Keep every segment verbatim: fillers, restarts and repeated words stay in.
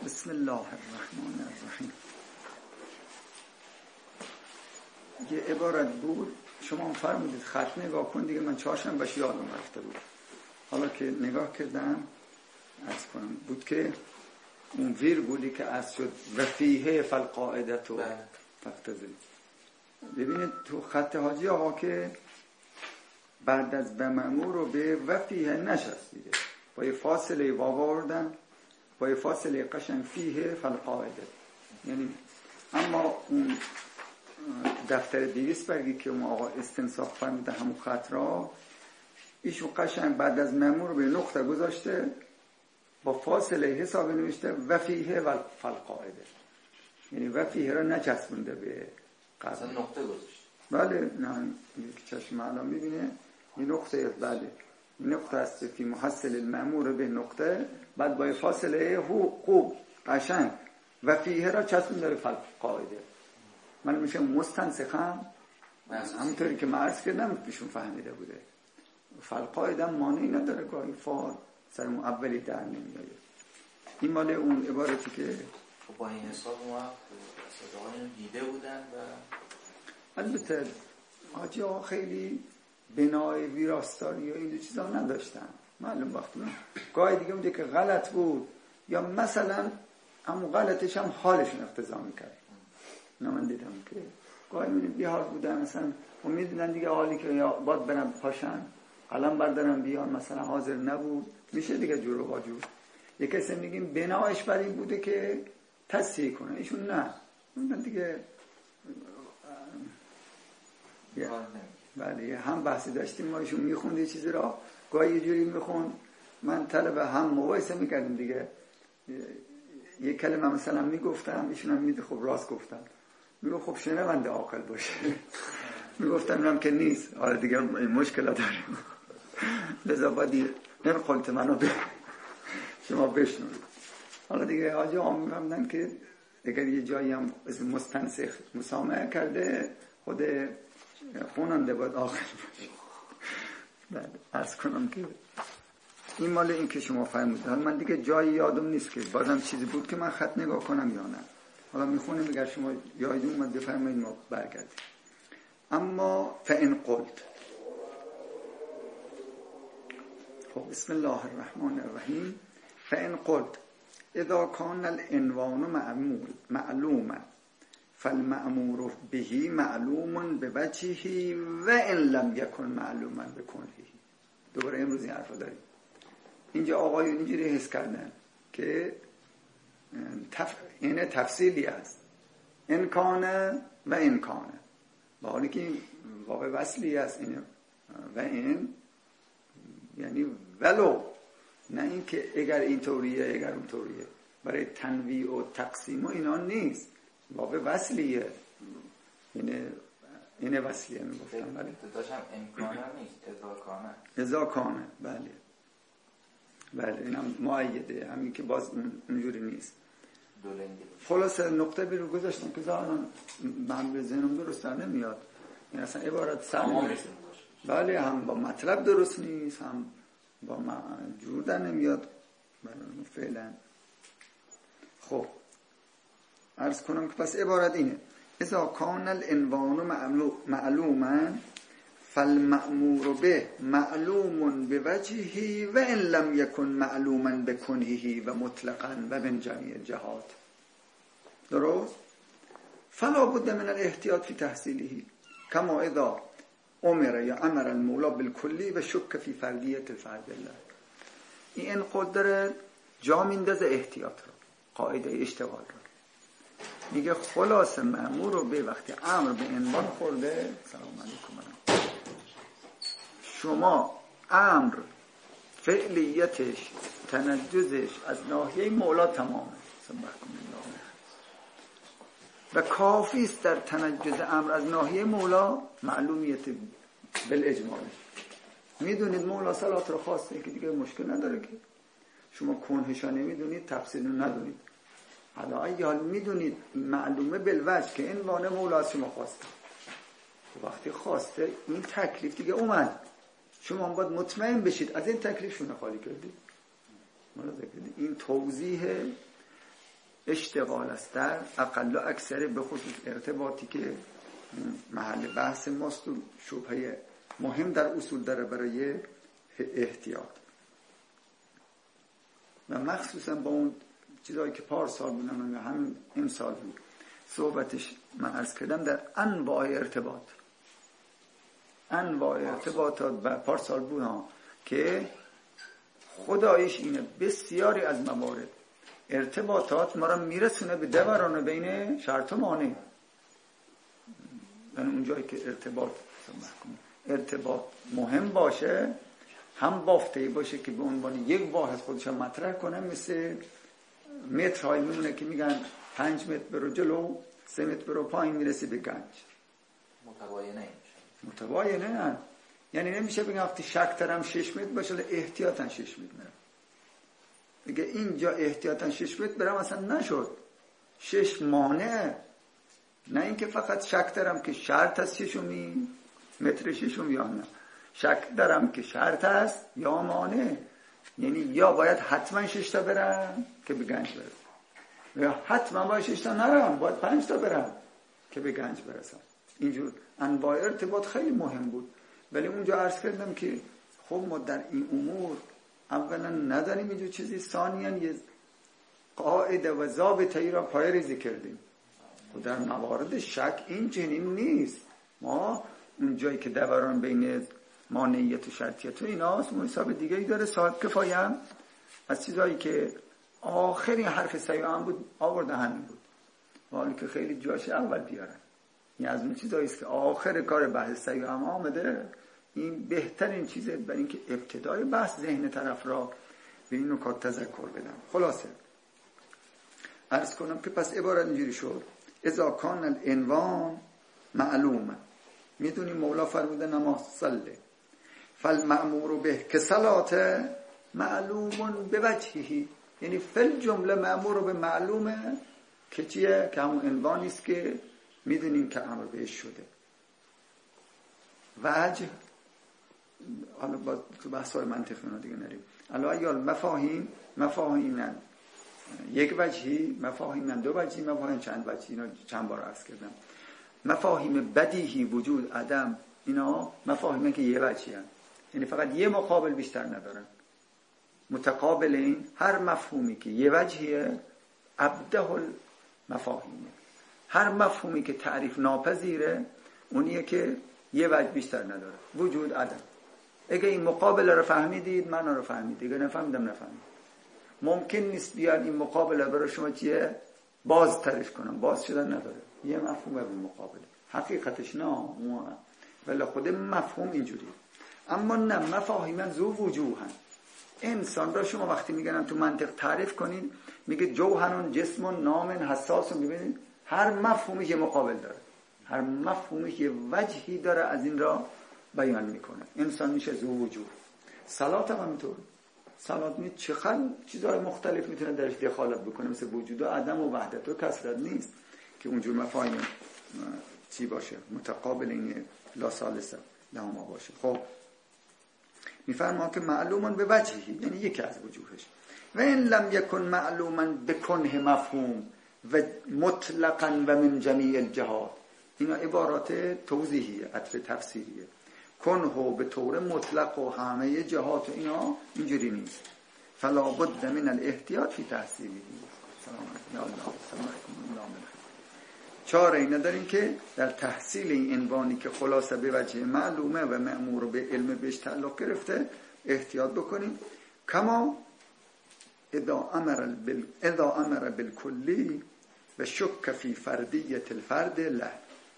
بسم الله الرحمن الرحیم. یه عبارت بود شما فرمودید خط نگاه کن دیگه، من چهارشنبهش یادم رفته بود، حالا که نگاه کردم عرض کنم بود که اون ویرگولی که از شد و فیه فالقاعدت و فقتضی. ببینید تو خط حاجی آقا که بعد از به مأمور رو به و فیه نشست دیگه، با یه فاصله واو آوردن، با یه فاصله قشنگ فیه فالقاعده. یعنی اما اون دفتر دویست برگی که اون آقا استنساخ فرموده همون خط را، ایشون قشنگ بعد از مأمور رو به نقطه گذاشته، با فاصله حساب نوشته و فیه و فالقاعده، یعنی و فیه را نچسبونده به قبل، نقطه گذاشته. بله نه یک چشم الان میبینه این نقطه، بله این نقطه است فی محصل المأمور به نقطه، بعد با فاصله هو خوب قشنگ و فیه را چسبونده به فالقاعده. من میشه مستنسخم همونطوری که معرض کردم پیشون فهمیده بوده. فالقاعده مانعی نداره، گاهی فا سر اون اولی در نمیاد. این مال اون عبارتی که با این حساب ما صداقان دیده بودن و البته حاجی ها خیلی بنای ویراستاری و این چیزا نداشتن. معلوم وقتی من گاهی دیگه اونجا که غلط بود یا مثلا همون غلطش هم حالشون اقتضا میکرد. نه من دیدم که گاهی میدونی بیحال بودن مثلا و میدونن دیگه حالی که یا باید برن پاشن قلم بردارن بیان مثلا حاضر نبود، میشه دیگه جور و باجور. یه کسی میگیم بنایش بر این بوده که تصحیح کنه، ایشون نه اون دیگه بله هم بحثی داشتیم ما، ایشون میخوند یه چیزی را گاهی یه جوری میخوند، من طلب هم مقایسه میکردیم دیگه، یه کلمه مثلا میگفتم ایشون هم میده خب راست گفتم، میگو خب شنونده عاقل باشه میگفتم اینم که نیست، حالا دیگه مشکلات داریم لذا باید نقلت منو به شما بشنوید. حالا دیگه حاجی هم میفهمدن که اگر یه جایی هم مستنسخ مسامحه کرده خود خوننده باید آخر باشه. بله عرض کنم که این مال این که شما فهمید. حالا من دیگه جایی یادم نیست که بازم چیزی بود که من خط نگاه کنم یا نه، حالا میخونم اگر شما یادم اومد بفرمایید ما برگردیم. اما فإن قلت، خب بسم الله الرحمن الرحیم. فإن قلت اذا كان العنوان معمول معلوما فالمأمور به معلوم بوجهه وإن لم يكن معلوما بکنه. دوباره امروز این حرف داریم. اینجا آقایون اینجوری حس کردن که تف... این تفصیلی است، انکانه و انکانه، با حالی که این واقع وصلی است این و این یعنی ولو، نه این که اگر این طوریه اگر اون طوریه، برای تنویع و تقسیم و اینا نیست، واقع وصلیه، اینه اینه وصلیه میگفتم. بله داشتم امکانه نیست، ازاکانه ازاکانه، بله بله اینم معیده، همین که باز اونجوری نیست. خلاصه نقطه بی رو گذاشتم که ظاهرا من به ذهنم درست در نمیاد، این اصلا عبارت سر بله هم با مطلب درست نیست، هم با جور در نمیاد فعلا. خب عرض کنم که پس عبارت اینه: اذا کان العنوان معلوما فالمأمور به معلوم بوجهه و ان لم يكن معلوما بکنه و مطلقا و من جمیع جهات. درست؟ فلا بد من الاحتیاط فی تحصیله کما اذا امر یا امر المولا بالکلی و شک فی فردیت الفرد الله. این قدر جا میندازه احتیاط رو، قاعده اشتغال رو. میگه خلاص مأمور رو به وقتی امر به عنوان خورده، سلام علیکم، شما امر فعلیتش تنجزش از ناحیه مولا تمامه و کافی است در تنجز امر از ناحیه مولا معلومیت بالاجمال. میدونید مولا صلات رو خواسته که دیگه مشکل نداره که شما کنهشا نمیدونید، تفصیل رو ندونید، حالا اگه حال میدونید معلومه بالوجه که این وانه مولا از شما خواسته، وقتی خواسته این تکلیف دیگه اومد، شما باید مطمئن بشید از این تکلیف شونه خالی کردید. این توضیح اشتغال است در اقل و اکثر به خصوص ارتباطی که محل بحث ماست و شبهه مهم در اصول داره برای احتیاط و مخصوصا با اون چیزایی که پارسال بودم و همین امسال بود صحبتش من عرض کردم در انواع ارتباط انواع ارتباطات و پارسال بود ها که خدایش اینه بسیاری از موارد ارتباطات ما را میرسونه به دوران بین شرط و مانع. یعنی اون جایی که ارتباط ارتباط مهم باشه هم بافته‌ای باشه که به عنوان یک واحد خودش مطرح کنه، مثل مترهایی میمونه که میگن پنج متر برو جلو سه متر برو پایین میرسی به گنج. متباینه نمیشه. متباینه نه، یعنی نمیشه بگم وقتی شک دارم شش متر باشه احتیاطاً شش متر میرم. بگه اینجا احتیاطاً شش متر برم اصلا نشد، شش مانع، نه اینکه فقط شک دارم که شرط است ششمی متر ششم یا نه، شک دارم که شرط است یا مانع، یعنی یا باید حتما شش تا برم که به گنج برسم یا حتما باید شش تا نرم باید پنج تا برم که به گنج برسم. اینجور انواع ارتباط خیلی مهم بود. ولی اونجا عرض کردم که خب ما در این امور اولا نداریم اینجور چیزی، ثانیاً یه قاعده و ضابطه‌ای را پای ریزی کردیم و در موارد شک این چنین نیست. ما اون جایی که دوران بین مانعیت و شرطیت و ایناست اون حساب دیگه ای داره. صاحب کفایه هم از چیزایی که آخرین حرف سیو هم بود آورده همین بود، حالی که خیلی جاش اول بیارن. این از اون چیزایی است که آخر کار بحث سیو هم آمده، این بهترین چیزه برای اینکه ابتدای بحث ذهن طرف را به این نکات تذکر بدم. خلاصه عرض کنم که پس عبارت اینجوری شد اذا کان العنوان معلومه. میدونیم مولا فرموده نماز صله فالمأمور به که صلات معلوم به وجهی، یعنی فل جمله مأمور به معلومه که چیه؟ که همون عنوانی است که میدونیم که امر بهش شده. وجه حالا با تو بحث‌های منطقی اونا دیگه نریم. الان یا مفاهیم مفاهیم یک وجهی، مفاهیم دو وجهی، مفاهیم چند وجهی، اینا چند بار عرض کردم. مفاهیم بدیهی وجود عدم اینا مفاهیمی که یه وجهی هستند، یعنی فقط یه مقابل بیشتر ندارن. متقابل این هر مفهومی که یه وجهیه ابده المفاهیمه، هر مفهومی که تعریف ناپذیره اونیه که یه وجه بیشتر نداره. وجود عدم. اگه این مقابل رو فهمیدید معنا رو فهمیدید، اگه نفهمیدم نفهمید. ممکن نیست بیان این مقابله برای شما چیه باز تعریف کنم، باز شدن نداره، یه مفهوم به مقابله حقیقتش نه، ولی خود مفهوم اینجوری. اما نه مفاهیم ذو وجوهن. انسان را شما وقتی میگن تو منطق تعریف کنید میگه جوهرون جسم نام حساس، میبینید هر مفهومی یه مقابل داره، هر مفهومی یه وجهی داره، از این را بیان میکنه. انسان میشه ذو وجوه. صلات هم همینطور. صلات می چقدر چیزهای مختلف میتونه درش دخالت بکنه، مثل وجود و عدم و وحدت و کثرت نیست که اونجور مفاهیم چی باشه متقابل این لا ثالثه لهما باشه. خب میفرما که معلومن به وجهی، یعنی یکی از وجوهش. و این لم یکن معلومن بکنه مفهوم و مطلقا و من جمیع الجهات. اینا عبارات توضیحیه، عطف تفسیریه. کنه به طور مطلق و همه جهات و اینا اینجوری نیست. فلا بد من الاحتیاط فی تحصیلی. سلام الله. چاره ای نداریم که در تحصیل این عنوانی که خلاصه به وجه معلومه و مأمور به علم بهش تعلق گرفته احتیاط بکنیم. کما اذا امر بال اذا امر بالکلی و شک فی فردیت الفرد له.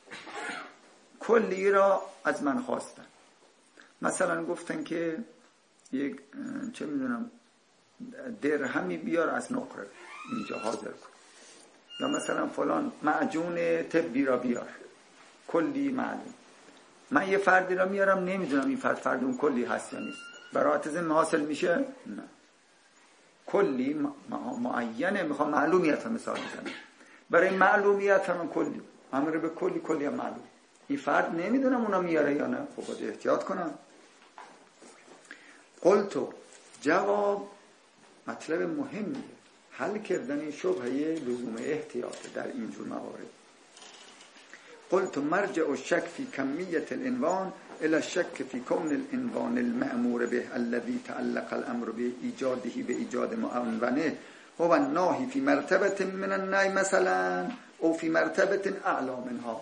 کلی را از من خواستن، مثلا گفتن که یک چه میدونم درهمی بیار از نقره اینجا حاضر کن، یا مثلا فلان معجون طبی را بیار، کلی معلوم. من یه فردی را میارم نمیدونم این فرد فرد اون کلی هست یا نیست، برات ذمه حاصل میشه؟ نه. کلی معینه، میخوام معلومیت هم مثال بزنم. برای معلومیت هم کلی امر به کلی، کلی هم معلوم. این فرد نمیدونم اونا میاره یا نه، خب باید احتیاط کنم. قلتو جواب مطلب مهمیه. حل کردن این شبهه لزوم احتیاطه در اینجور موارد. قلت مرجع الشك في كمية العنوان الى الشك في كون العنوان المأمور به الذي تعلق الامر بإيجاده بإيجاد معنونه هو الناهي في مرتبة من النهي مثلا او في مرتبة اعلى منها.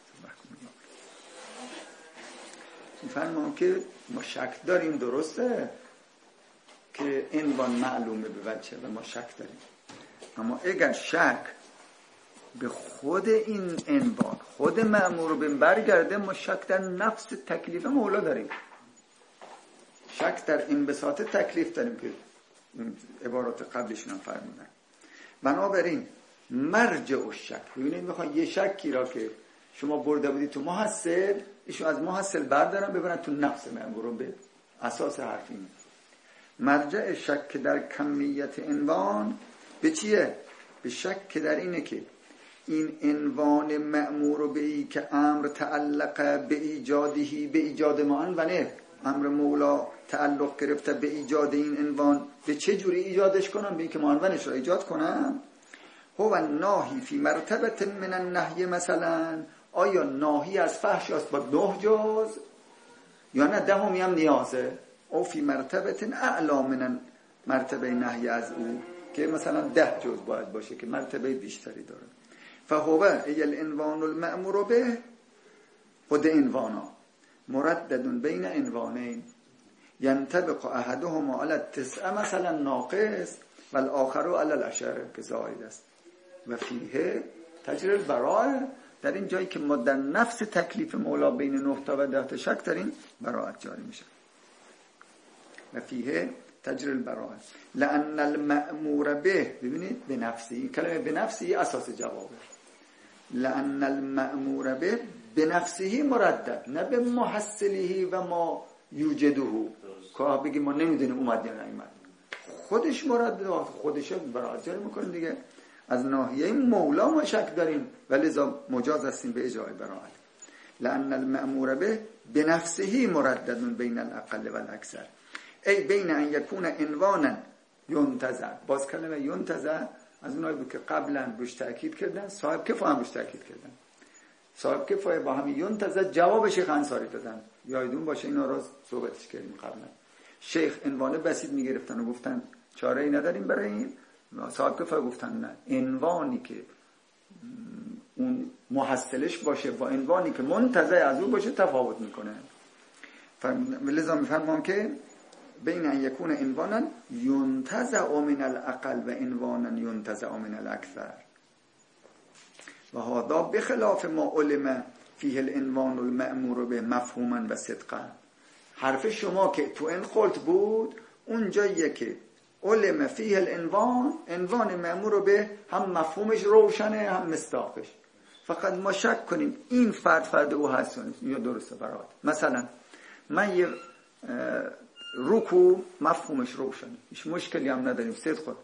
میفرمان که ما شک داریم، درسته که عنوان معلومه به وجه و ما شک داریم، اما اگر شک به خود این عنوان خود مأمور به برگرده، ما شک در نفس تکلیف مولا داریم، شک در انبساط تکلیف داریم که عبارات قبلشون هم فرمودن. بنابراین مرجع الشک، ببینید میخوان یه شکی را که شما برده بودید تو محصل، ایشون از محصل بردارن ببرن تو نفس مأمور به اساس حرفی. مرجع شک در کمیت عنوان به چیه؟ به شک در اینه که این عنوان مأمور به ای که امر تعلق به ایجادهی به ایجاد معنونه، امر مولا تعلق گرفته به ایجاد این عنوان، به چه جوری ایجادش کنم؟ به این که معنونش را ایجاد کنم. هو ناهی فی مرتبه من النهی مثلا، آیا ناهی از فحش است با نه جز یا نه دهمی هم نیازه؟ او فی مرتبه اعلا من مرتبه نهی از او که مثلا ده جز باید باشه که مرتبه بیشتری داره. فهو ای العنوان المأمور به، خود عنوانا مردد بین عنوانین ینطبق احدهما علی التسع مثلا ناقص و الاخر علی العشر که زائد است و فیه تجری البراءه. در این جایی که ما در نفس تکلیف مولا بین نه تا و ده تا شک داریم، براءت جاری میشه. و فیه تجری البراءه لأن المأمور به، ببینید به نفسی، کلمه به نفسی اساس جوابه. لأن المأمور به به نفسه مردد، نه به محصله و ما یوجده، که بگیم ما نمیدونیم اومد یا نیامد، خودش مردد، خودش براءت جاری میکنه دیگه. از ناحیه مولا ما شک داریم و لذا مجاز هستیم به اجرای براءت. لأن المأمور به به نفسه مردد بین الاقل و الاکثر، ای بین ان یکون عنوانا ینتزع. باز کلمه ینتزع از اونایی بود که قبلا روش تأکید کردن، صاحب کفایه هم روش تأکید کردن. صاحب کفایه با همین ینتزع جواب شیخ انصاری دادن، یادتون باشه اینا رو صحبتش کردیم قبلا. شیخ عنوان بسیط میگرفتن و گفتن چاره ای نداریم برای این. صاحب کفایه گفتن نه، عنوانی که اون محصلش باشه با عنوانی که منتزع از اون باشه تفاوت میکنه. لذا میفهمم که بین ان یکون عنوانا ینتزع من الاقل و عنوانا ینتزع من الاکثر و هذا بخلاف ما علم فیه العنوان المأمور به مفهوما و صدقا. حرف شما که تو این خلط بود، اون جاییه که علم فیه العنوان، عنوان مأمور به هم مفهومش روشنه هم مصداقش، فقط ما شک کنیم این فرد فرد او هست یا درسته برات. مثلا من یه رکوع مفهومش روشنه، هیچ مشکلی هم نداریم، صدق.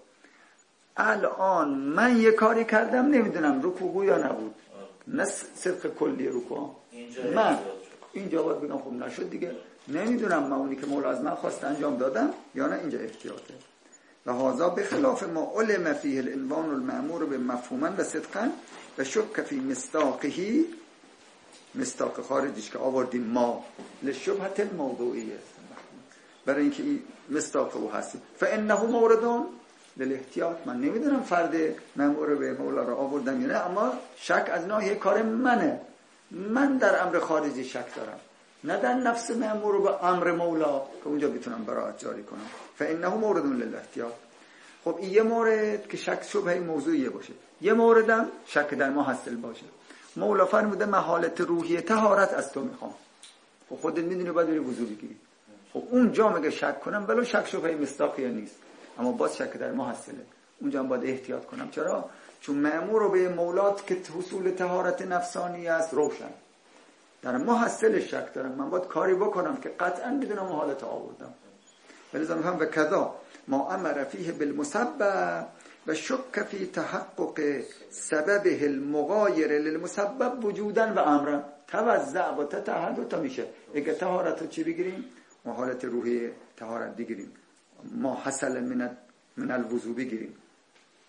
الان من یه کاری کردم نمیدونم رکوع بود یا نبود، نه صدق کلی رکوع، من اینجا باید بگم خب نشد دیگه، نمیدونم من اونی که مولا از من خواست انجام دادم یا نه، اینجا احتیاطه. و هذا بخلاف ما علم فیه العنوان المأمور به مفهوما و صدقا و شک فی مصداقه، مصداق خارجیش که آوردیم ما لشبهه الموضوعیه، برای اینکه این مصداق او هستی. فانه موردون للاحتیاط، من نمیدونم فرد مأمور به مولا را آوردم یا نه، اما شک از ناحیه کار منه، من در امر خارجی شک دارم، نه در نفس مأمور به امر مولا که اونجا بتونم براءت جاری کنم. فانه موردون للاحتیاط. خب این یه مورد که شک شبهه موضوعیه باشه، یه موردم شک در محصل باشه. مولا فرموده من حالت روحی طهارت از تو میخوام، خب خودت میدونی باید بری وضو بگیری. خب اونجا مگه شک کنم ولو شک شبهه مصداقی نیست، اما باز شک در محصله، اونجا هم باید احتیاط کنم. چرا؟ چون مأمور به مولات که حصول طهارت نفسانی است روشن، در محصل شک دارم، من باید کاری بکنم که قطعا بدونم حالت آوردم. ولذا میگم و کذا ما امر فیه بالمسبب و شک فی تحقق سببه المغایر للمسبب وجودا و امرا. توزع و تطهر تا میشه. اگه طهارت رو چی بگیریم؟ ما حالت روحی طهارت بگیریم، ما حصل من من الوضو بگیریم،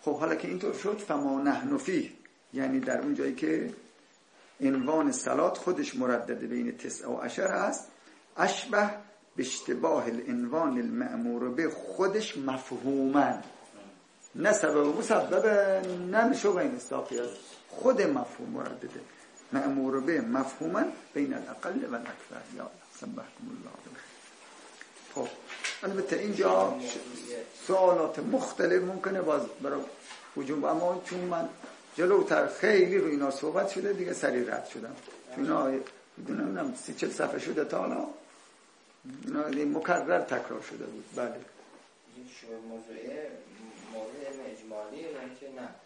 خب حالا که اینطور شد فما نحن فیه، یعنی در اون جایی که عنوان صلات خودش مردد بین تسع و عشر است، اشبه به اشتباه العنوان المأمور به، خودش مفهوما، نه سبب مسبب، نه شبه این استاقی است، خود مفهوم مردده مأمور به مفهوما بین الاقل و الاکثر. یا سبحکم الله. خب البته اینجا سوالات مختلف ممکنه باز برای هجوم، اما چون من جلوتر خیلی رو اینا صحبت شده دیگه سریع رد شدم، چون اینا میدونم سی چل صفحه شده تا حالا، اینا مکرر تکرار شده بود. بله این شبه موضوعی مورد علم اجمالی یعنی که نه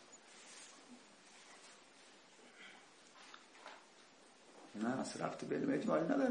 نه اصلا رفت به علم اجمالی نداره.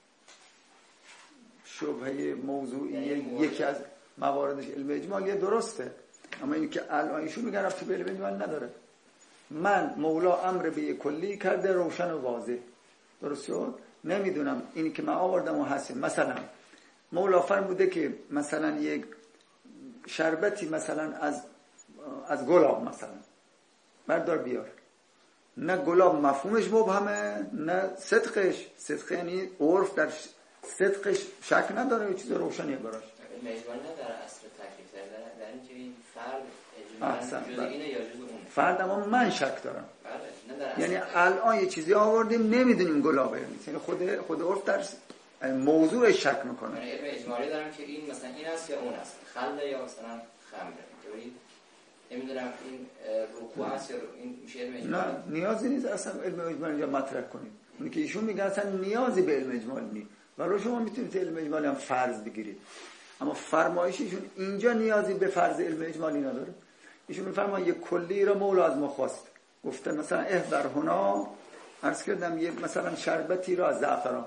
شبهه موضوعی یکی از مواردش علم اجمالی درسته، اما این که الان ایشون میگن رفت به علم اجمالی نداره. من مولا امر به یک کلی کرده روشن و واضح، درست شد؟ نمیدونم اینی که من آوردم و حسین، مثلا مولا فرموده که مثلا یک شربتی مثلا از از گلاب مثلا بردار بیار، نه گلاب مفهومش مبهمه نه صدقش، صدق یعنی عرف در صدقش شک نداره، چیز روشنیه براش. مجموعه نداره اصل تکلیف داره، در اینکه این فرد اجمالاً جز اینه یا جز اونه. فرد اما من شک دارم. بله یعنی الان یه چیزی آوردیم نمیدونیم گلابه نیست، یعنی خود خود عرف در موضوع شک میکنه. یعنی علم اجمالی دارم که این مثلا این است یا اون است، خلد یا مثلا خمره، ببینید نمیدونم این رکوع است یا این میشه علم اجمالی. نه نیازی نیست اصلا علم اجمالی یا مطرح کنید. اون که ایشون میگن اصلا نیازی به علم اجمالی نیست، ولی شما میتونید علم اجمالی هم فرض بگیرید، اما فرمایششون اینجا نیازی به فرض علم اجمالی نداره. ایشون میفرمایند یک کلی را مولا از ما خواست، گفته مثلا احضر هنا، عرض کردم یه مثلا شربتی را از زعفران.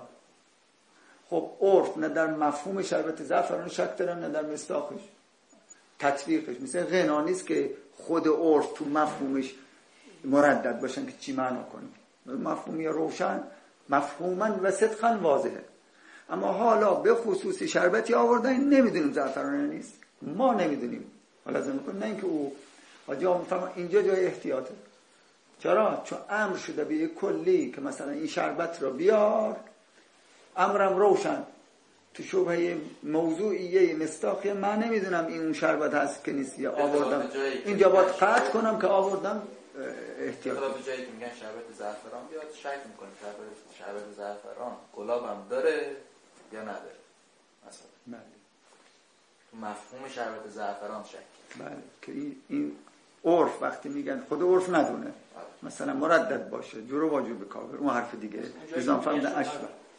خب عرف نه در مفهوم شربت زعفران شک دارن نه در مصداقش تطبیقش، مثل غنا نیست که خود عرف تو مفهومش مردد باشن که چی معنا کنیم، مفهومی روشن مفهوما و صدقا واضحه. اما حالا به خصوص شربتی آوردن نمیدونیم زعفران نیست، ما نمیدونیم، حالا لازم میکنه نه اینکه او حاجا میفهمه اینجا جای احتیاطه. چرا؟ چون امر شده به یک کلی که مثلا این شربت رو بیار، امرم روشن تو شبهه موضوعیه مصداقیه، من نمیدونم این اون شربت هست که نیست یا آوردم اینجا باید قطع کنم که آوردم احتیاط. حالا به جایی که میگن شربت زعفران بیاد شک میکنه شربت شربت زعفران گلابم داره یا نداره مثلا. بله. تو مفهوم شربت زعفران شک. بله که این این عرف وقتی میگن خود عرف ندونه مثلا مردد باشه جور و واجب کافر، اون حرف دیگه نظام فهمده اشبه.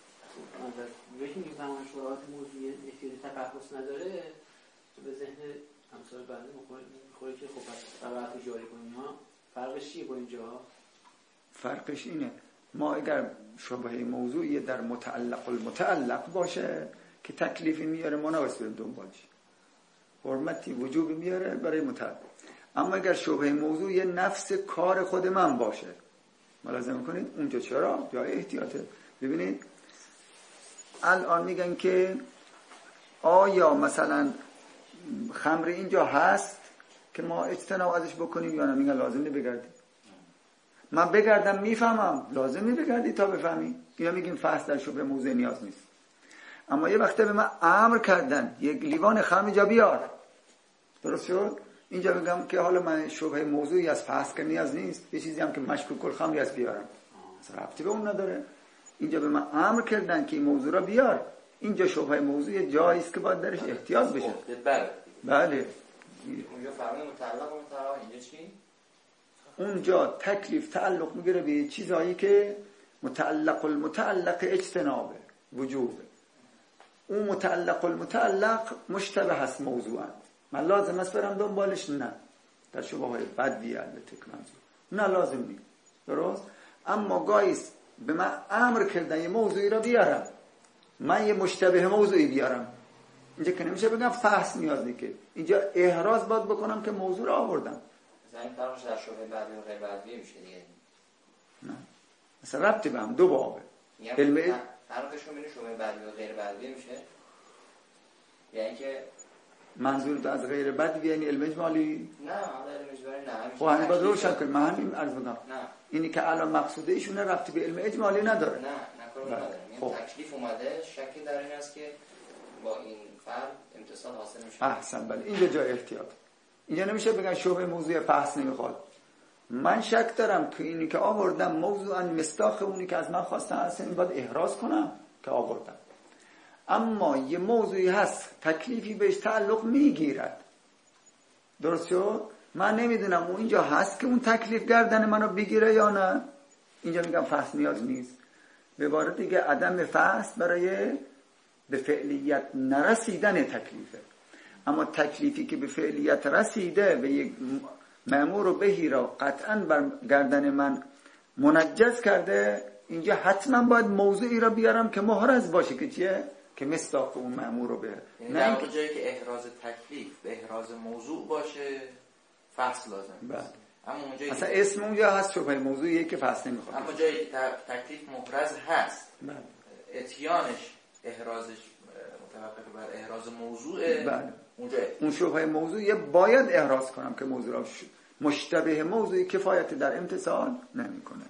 یکی میگه تمام شرایط موضوعی احتیاطی تفحص نداره، تو به ذهن همسال بنده میخوره که خب طبعات جاری کنیم ها، فرقش چیه با اینجا؟ فرقش اینه ما اگر شبهه موضوعی در متعلق المتعلق باشه که تکلیفی میاره ما نباید بریم دنبالش، حرمتی وجوبی میاره برای متعلق. اما اگر شبهه موضوعی نفس کار خود من باشه ملاحظه میکنید اونجا چرا؟ جای احتیاطه. ببینید الان میگن که آیا مثلا خمر اینجا هست که ما اجتناب ازش بکنیم یا نه؟ میگن لازم نی بگردی. من بگردم میفهمم، لازم نی بگردی تا بفهمی. اینا میگیم فحص در شبهه موضوع نیاز نیست. اما یه وقته به من امر کردن یک لیوان خمر اینجا بیار، درست شد؟ اینجا میگم که حالا من شبهه موضوعی از فحص که نیاز نیست، یه چیزی هم که مشکوک الخمری از بیارم اصلا ربطی به اون نداره. اینجا به من امر کردن که این موضوع را بیار، اینجا شبهه موضوع جایی است که باید درش احتیاط بشه. بله بله. اونجا فرمان متعلق و متعلق اینجا چی؟ اونجا تکلیف تعلق میگیره به چیزایی که متعلق المتعلق اجتنابه وجوبه. اون متعلق المتعلق مشتبه هست موضوعا، من لازم است برم دنبالش؟ نه، در شبهه های بدوی البته که منظور نه لازم نیست، درست؟ اما گاهیست به من امر کردن یه موضوعی را بیارم، من یه مشتبه موضوعی بیارم، اینجا که نمیشه بگم فحص نیاز نیست، که اینجا احراز باید بکنم که موضوع را آوردم. مثلا این فرقش در شبهه بدوی و غیر بدوی میشه دیگه؟ نه مثلا ربطی به هم دو بابه. فرقش رو بین شبهه بدوی و غیر بدوی میشه؟ یعنی که منظور تو از غیر بد یعنی علم اجمالی؟ نه علم اجمالی نه. خب همین باید روشن کنیم. من همین عرض می‌کنم. نه اینی که الان مقصوده ایشونه رفتی به علم اجمالی نداره. نه نکنه نداره. این تکلیف اومده، شکی در این است که با این فرد امتصال حاصل میشه. احسن بله، اینجا جای احتیاط. اینجا نمیشه بگن شبه موضوع بحث نمیخواد. من شک دارم که اینی که آوردم موضوعاً مصداق اونی که از من خواستن هستن، این باید احراز کنم که آوردم. اما یه موضوعی هست تکلیفی بهش تعلق میگیرد، درست شد؟ من نمیدونم اون اینجا هست که اون تکلیف گردن منو بگیره یا نه. اینجا میگم فحص نیاز نیست. به عبارت دیگه عدم فحص برای به فعلیت نرسیدن تکلیفه. اما تکلیفی که به فعلیت رسیده و یک مأمور و بهی را قطعاً بر گردن من منجز کرده، اینجا حتما باید موضوعی را بیارم که محرز باشه که چیه؟ که مصداق اون مأمور رو به نه اینکه جایی که احراز تکلیف به احراز موضوع باشه فصل لازم. بله. اما اونجایی اصلا اسم اونجا هست شبه موضوعیه که فصل نمیخواد. اما جایی که تکلیف محرز هست، بله. اتیانش احرازش متوقف بر احراز موضوعه. بله. اونجا اون شبه موضوعیه باید احراز کنم که موضوع را مشتبه موضوعی کفایت در امتصال نمیکنه.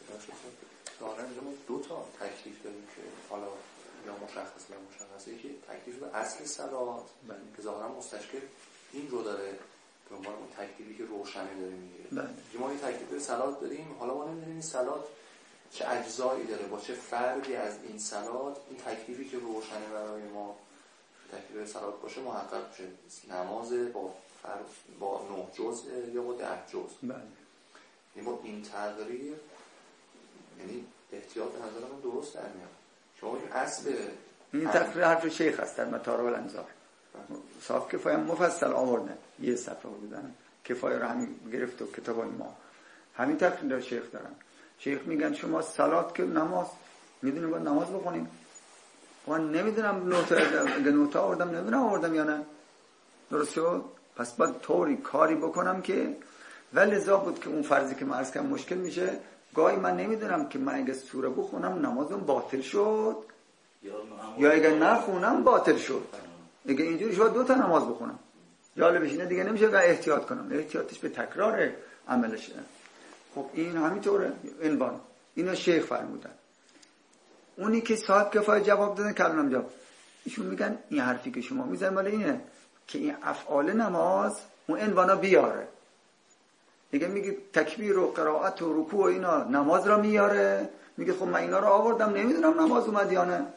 دارن دو تا تکلیف داریم که حالا یا مشخص یا مشخصه، یکی تکلیف به اصل صلات که ظاهرا مستشکل این رو داره به عنوان اون تکلیفی که روشنه داره میگیره. ما یه تکلیف به صلات داریم، حالا ما نمیدونیم این صلات چه اجزایی داره، با چه فردی از این صلات این تکلیفی که روشنه برای ما تکلیف به صلات باشه محقق میشه. نماز با فرض با نه جزء یا با ده جزء. بله. یعنی با این تغییر یعنی احتیاط به نظر من درست در میاد. شما این اصل این تقریر حرف شیخ هست در مطالب الانظار. صاف کفایه مفصل آوردن، یه صفحه بودن کفایه رو همین گرفت و کتابای ما همین تقریر در شیخ دارن. شیخ میگن شما صلات که نماز میدونیم باید نماز بخونیم. من نمیدونم نوتا اگه نوتا آوردم نمیدونم آوردم یا نه. درست شد؟ پس باید طوری کاری بکنم که ولذا بود که اون فرضی که من عرض کردم مشکل میشه. گاهی من نمیدونم که من اگه سوره بخونم نمازم باطل شد یا اگه نخونم باطل شد. اگه اینجوری شد دو تا نماز بخونم جالب بشینه دیگه نمیشه که احتیاط کنم. احتیاطش به تکرار عملشه. خب این همینطوره عنوان اینو شیخ فرمودن. اونی که صاحب کفایه جواب دادن کلام جواب ایشون میگن این حرفی که شما میزنید مال اینه که این افعال نماز اون عنوانا بیاره. دیگه میگه تکبیر و قرائت و رکوع و اینا نماز را میاره. میگه خب من اینا رو آوردم نمیدونم نماز اومد یا نه.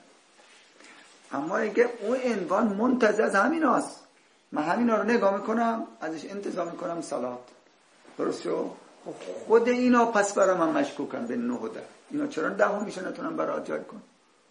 اما اگه اون عنوان منتزع از همین هست، من همینا رو نگاه میکنم ازش انتظار میکنم صلات. درست شو؟ خود اینا پس برای من مشکوکن به نه و ده. اینا چرا ده هم میشه نتونم برای جاری کن.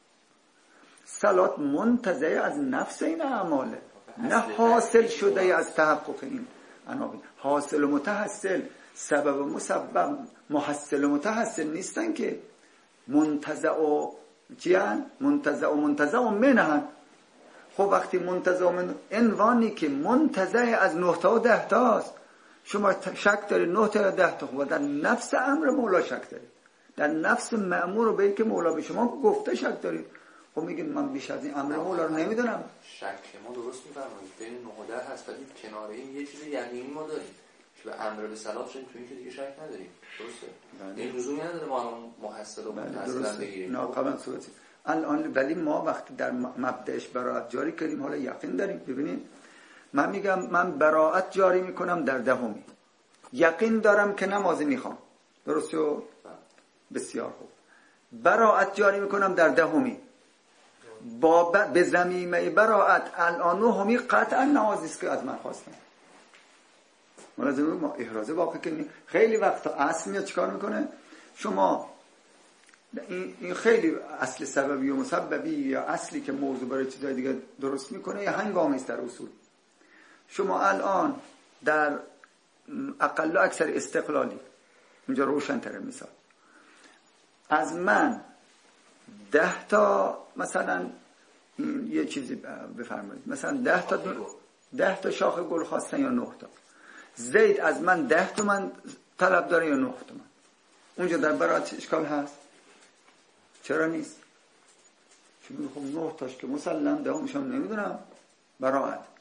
صلات منتزع از نفس این اعماله، نه حاصل شده از تحقق این عناوین. حاصل و متحصل، سبب و مسبب، محصل و متحصل نیستن که منتزع و چیان؟ منتزع و منتزع و منهن. خب وقتی منتزع و من عنوانی که منتزع از نه تا و ده تاست، شما شک دارید نه تا و ده تا، خب در نفس امر مولا شک دارید، در نفس مأمور و به که مولا به شما گفته شک دارید. خب میگید من بیش از این امر مولا رو نمیدونم. شک ما درست میفرمایید بین نه و ده هست، ولی کنار این یه چیز یقینی ما داریم که به امر به صلات شدیم، تو این که دیگه شک نداریم. درسته؟ این لزومی نداره ما الان محصل و متأصلا بگیریم. نه قبلا صورتی الان ولی ما وقتی در مبدأش براءت جاری کردیم حالا یقین داریم. ببینید من میگم من براءت جاری میکنم در دهمی، یقین دارم که نماز میخوام. درست شد؟ بسیار خوب. براءت جاری میکنم در دهمی با ب... به ضمیمه براءت الان نهمی قطعا نمازی است که از من خواستم. ملازمه ما احراز واقع کنیم. خیلی وقتا اصل میاد چیکار میکنه؟ شما این, این خیلی اصل سببی و مسببی یا اصلی که موضوع برای چیزای دیگه درست میکنه یا هنگامی است در اصول. شما الان در اقل و اکثر استقلالی اینجا روشن تره مثال از من ده تا مثلا یه چیزی بفرمایید مثلا ده تا ده تا شاخ گل خواستن یا نه تا. زید از من ده تومن طلب داره یا نه تومن. اونجا در برات اشکال هست؟ چرا نیست؟ چون خب نه تاش که مسلم ده همشم نمیدونم براعت.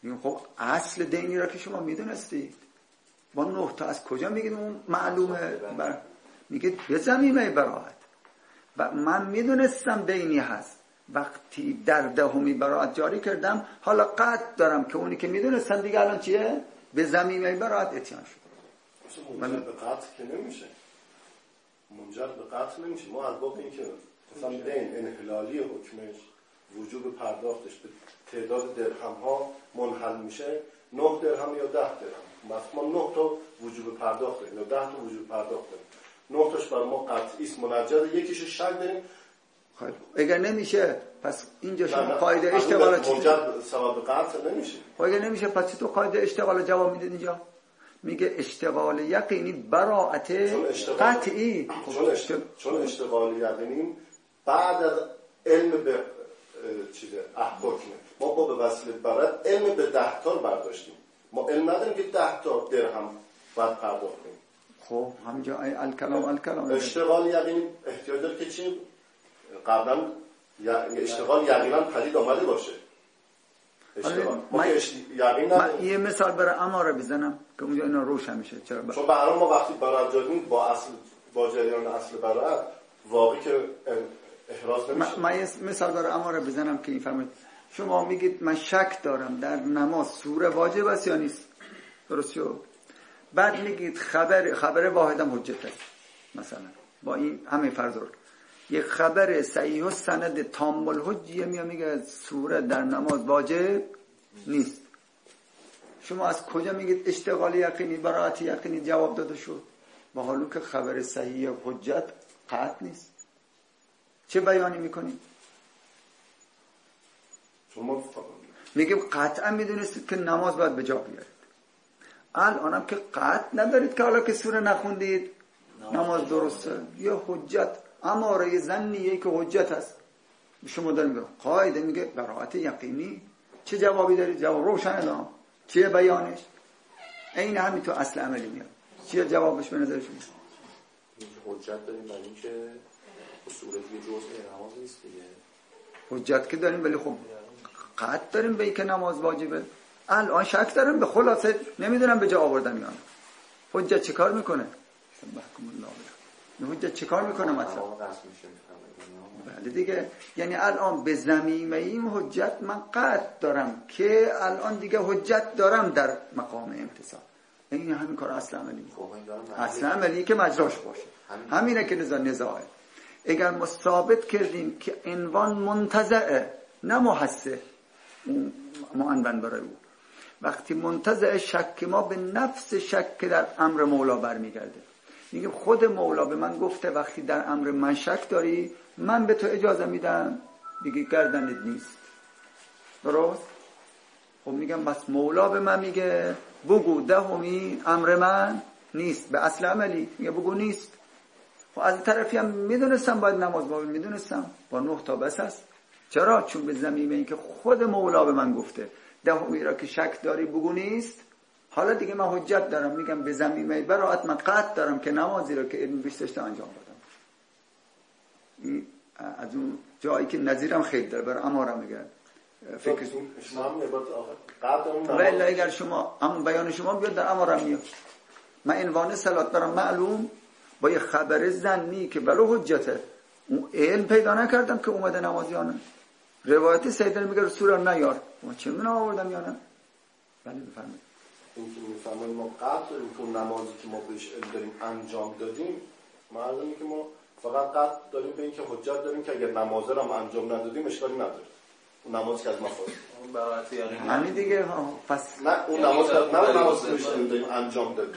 میگم خب اصل دینی را که شما میدونستید با نه تا از کجا میگید اون معلومه؟ بر... میگید به ضمیمه براءت و من میدونستم دینی هست. وقتی در دهمی براءت جاری کردم حالا قطع دارم که اونی که میدونستم دیگه الان چیه؟ به ضمیمه براءت اتیان شد. منجر به قطع که نمیشه، منجر به قطع نمیشه. ما از باب این که مثلا دین انحلالی حکمش وجوب پرداختش به تعداد درهم ها منحل میشه، نه درهم یا ده درهم. مثلا ما نه تا وجوب پرداخت داریم یا ده تا وجوب پرداخت داریم، نه تاش برای ما قطعی است منجز، یکیشو شک داریم. خب اگر نمیشه پس اینجا شما قاعده اشتغال چی؟ منجز سبب قطع نمیشه. خب اگر نمیشه پس تو قاعده اشتغال جواب میدید اینجا؟ میگه اشتغال یقینی براءت قطعی. چون اشتغال, چون اشتغال یقینی بعد از علم به چیزه احکامه. ما با به وسیله براءت علم به ده تا برداشتیم. ما علم نداریم که ده تا درهم بعد پرداخت کنیم. خب همینجا الکلام الکلام اشتغال یقینی احتیاج داره که چی قبلا اشتغال یقینا پدید آمده باشه. اشتغال ما یقینا من یه مثال برای اماره بزنم که اونجا اینا روشن میشه. چرا ب... چون به هر حال ما وقتی براءت جادیم با اصل با جریان اصل براءت واقعی که احراز نمیشه. من یه مثال برای اماره بزنم که این فهمید. شما میگید من شک دارم در نماز سوره واجب است یا نیست، درسته؟ بعد میگید خبر خبر واحدم حجت است. مثلا با این همه فرض رو یک خبر صحیح و سند تام الحجیه میاد میگه سوره در نماز واجب نیست. شما از کجا میگید اشتغال یقینی براءت یقینی جواب داده شد با حالی که خبر صحیح و حجت قطع نیست؟ چه بیانی میکنید؟ شما میگیم قطعا میدونستید که نماز باید به جا بیارید. الانم که قطع ندارید که حالا که سوره نخوندید نماز درسته یا حجت اماره ظنیه که حجت هست. شما داریم میگم قاعده میگه براءت یقینی. چه جوابی دارید؟ جواب روشن دارم. چیه بیانش؟ این همین تو اصل عملی میاد. چیه جوابش به نظر شما؟ حجت داریم برای اینکه اصول دیگه جزء نماز نیست دیگه. حجت که داریم ولی خب قطع داریم به اینکه نماز واجبه. الان شک داریم به خلاصه نمیدونم به جا آوردم یا نه. حجت چه کار میکنه؟ بحکم الله بلا. حجت چه کار میکنه مثلا؟ بله دیگه، یعنی الان به ضمیمه این حجت من قطع دارم که الان دیگه حجت دارم در مقام امتصال. این همین کار اصل عملی میکنه. اصل عملی که مجراش باشه. همینه که نزاع نزاعه. اگر ما ثابت کردیم که عنوان منتزعه نه محسه معنون برای او، وقتی منتزع شک ما به نفس شک در امر مولا برمیگرده. میگه خود مولا به من گفته وقتی در امر من شک داری من به تو اجازه میدم، بگی گردنت نیست، درست؟ خب میگم بس مولا به من میگه بگو دهمی امر من نیست، به اصل عملی میگه بگو نیست. خب از طرفی هم میدونستم باید نماز باید میدونستم با نه تا بس است. چرا؟ چون به ضمیمه این که خود مولا به من گفته دهمی را که شک داری بگو نیست. حالا دیگه من حجت دارم میگم به ضمیمه براءت من قطع دارم که نمازی را که علم بیش داشته انجام بدم. این از اون جایی که نظیرم خیلی داره برای امارم میگه فکر شما هم نبات آخر ولی اگر شما هم بیان شما بیاد در امارم میاد من عنوان صلات برام معلوم با یه خبر ظنی که بلو حجته اون علم پیدا نکردم که اومده نمازیانه. روایت سیدن میگه رسول نیار ما چه من آوردم یا نه؟ بله بفرمایید. این که میفهمیم ما قطع داریم که اون نمازی که ما بهش علم داریم انجام دادیم، معلومه که ما فقط قطع داریم به این که حجت داریم که اگر نماز رو هم انجام ندادیم اشکالی نداره. اون نمازی که از ما خواست اون براءت یقینی همین دیگه پس نه اون نماز نه اون نماز بهش علم داریم انجام دادیم.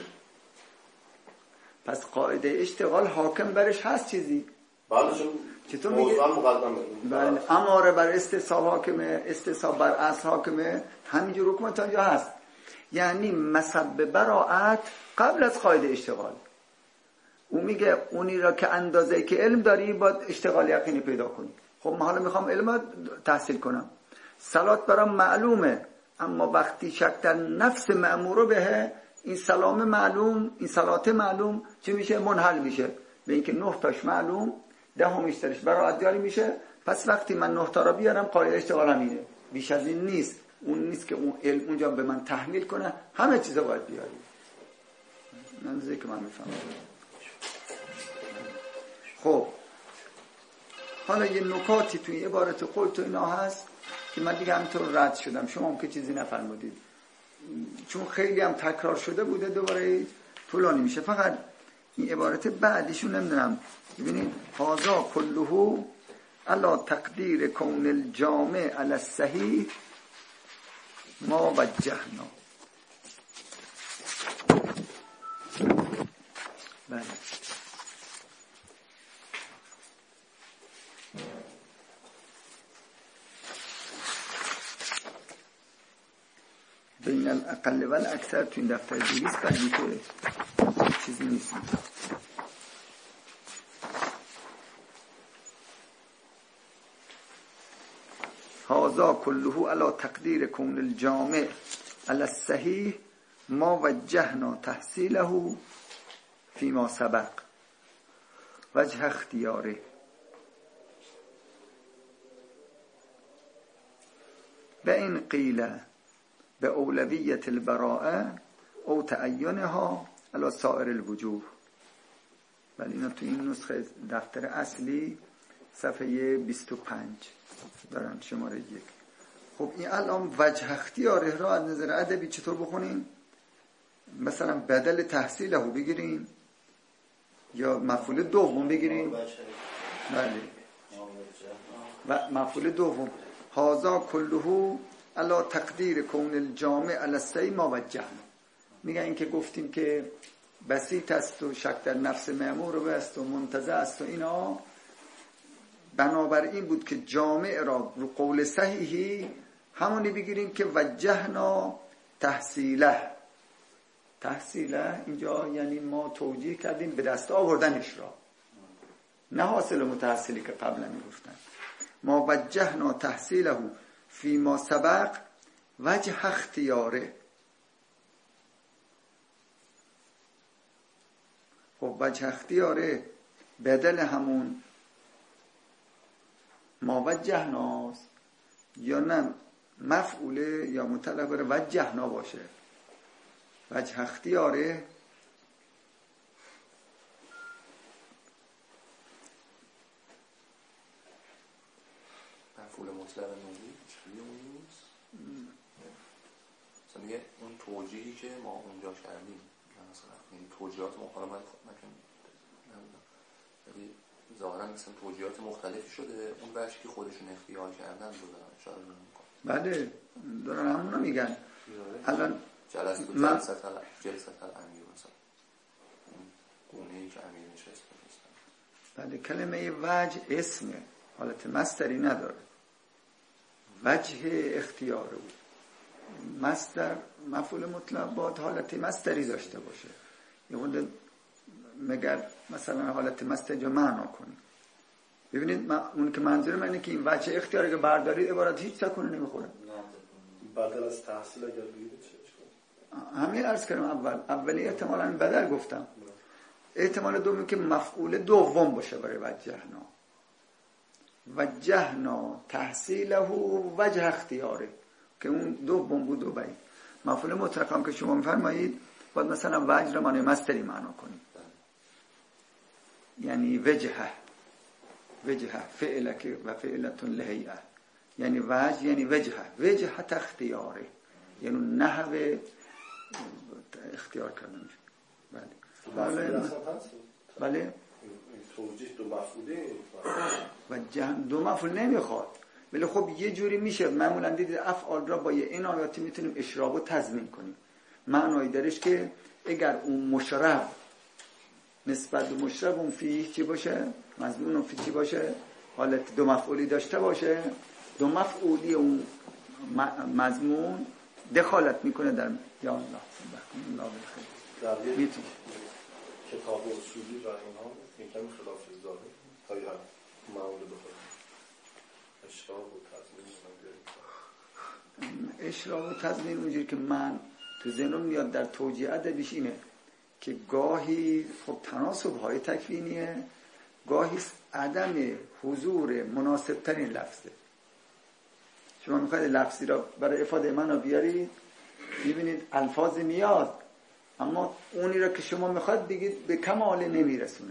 پس قاعده اشتغال حاکم برش هست چیزی؟ بله چون موضوع مقدمه. بله اماره بر استصحاب حاکمه، استصحاب بر اصل حاکمه، همینجور حکم تا اینجا هست. یعنی مسبب براءت قبل از قاعده اشتغال. او میگه اونی را که اندازه که علم داری باید اشتغال یقینی پیدا کنی. خب من حالا میخوام علم تحصیل کنم، صلات برام معلومه، اما وقتی شک در نفس مأمورو بهه این سلام معلوم، این صلات معلوم چی میشه؟ منحل میشه به اینکه نه تاش معلوم دهمیش درش براءت جاری میشه. پس وقتی من نه تا را بیارم قاعده اشتغال همینه، بیش از این نیست. اون نیست که اون علم اونجا به من تحمیل کنه همه چیزا باید بیاری. نمیزه که من میفهمم. خب حالا یه نکاتی توی عبارت قلت و اینا هست که من دیگه همینطور رد شدم، شما هم که چیزی نفرمودید چون خیلی هم تکرار شده بوده دوباره طولانی میشه. فقط این عبارت بعدیشون نمیدونم ببینید، هذا کله علی تقدیر کون الجامع علی الصحیح ما وجهنا. بله بین الاقل و الاکثر تو این دفتر دویست بعدی که چیزی نیست. هذا كله على تقدير كون الجامع على الصحيح ما وجهنا تحصيله فيما سبق وجه اختياره. بإن قيل بأولوية البراءة أو تعينها على سائر الوجوه. ولی اینا تو این نسخه دفتر اصلی صفحه بیست و پنج دارن شماره یک. خب این الان وجه اختیاره را از نظر ادبی چطور بخونیم؟ مثلا بدل تحصیله بگیریم یا مفعول دوم بگیریم؟ بله و مفعول دوم هذا كله علی تقدیر کون الجامع علی الصحیح ما وجهنا. میگن این که گفتیم که بسیط است و شک در نفس مأمور و است و منتزع است و اینا، بنابراین بود که جامع را رو قول صحیحی همونی بگیریم که وجهنا تحصیله. تحصیله اینجا یعنی ما توجیه کردیم به دست آوردنش را، نه حاصل متحصیلی که قبلا میگفتن. ما وجهنا تحصیله فی ما سبق وجه اختیاره. خب وجه اختیاره بدل همون ما وجهناست یا نه مفعوله یا مطلق بره وجهنا باشه. وجه اختیاره مفعول مطلق نوعی چیزی اون نیست. مثلا میگه اون توجیهی که ما اونجا کردیم مثلا این توجیهات مخالفت نکنیم نمیدونم، ولی ظاهرا مثلا توجیهات مختلفی شده، اون بخشی که خودشون اختیار کردن رو دارن اشاره میکنن. بله دارن همونو میگن. الان جلسه من... جلسه جلسه الامیر مثلا گونه‌ای که امیر نشسته نیستن. بله کلمه وجه اسمه، حالت مصدری نداره. وجه اختیار بود مصدر مفعول مطلق باید حالت مصدری داشته باشه. یه خود مگر مثلا حالت مصدری جو معنا کنیم. ببینید من اون که منظورم اینه که این وجه اختیاری که بردارید عبارت هیچ تکونه نمیخوره. بدل از تحصیل اگر بگیرید چه همین عرض کردم اول اولی احتمالاً بدل گفتم، احتمال دومی که مفعول دوم باشه برای وجهنا. وجهنا تحصیله وجه اختیاره که اون دوم بود و بایی. مفعول مطلق هم که شما میفرمایید باید مثلا وجه رو معنی مصدری معنا کنید، یعنی وجهه وجهه فعلک و فعلتون لهیه، یعنی وجه یعنی وجهه وجهه اختیاره، یعنی نحو اختیار کردن. بله بله بله توجیه دو مفعوله و جهن دو مفعول نمیخواد، ولی خب یه جوری میشه. معمولا دیدید افعال را با یه این آیاتی میتونیم اشراق و تضمین کنیم. معنایی درش که اگر اون مشرب نسبت به مشرب اون فیه چی باشه، مضمون اون فیه چی باشه، حالت دو مفعولی داشته باشه، دو مفعولی اون مضمون دخالت میکنه در یا الله الله بخیر میتونه کتاب اصولی و اینا یکم خلاف ظاهر تا یا معمول بخوره اشراق و تضمین. اشراق و تضمین اونجوری که من تو ذهنم میاد در توجیه ادبیش اینه که گاهی خب تناسب های تکوینیه، گاهی عدم حضور مناسب ترین لفظه. شما میخواید لفظی را برای افاده معنا بیارید، میبینید الفاظ میاد اما اونی را که شما میخواید بگید به کمال نمیرسونه.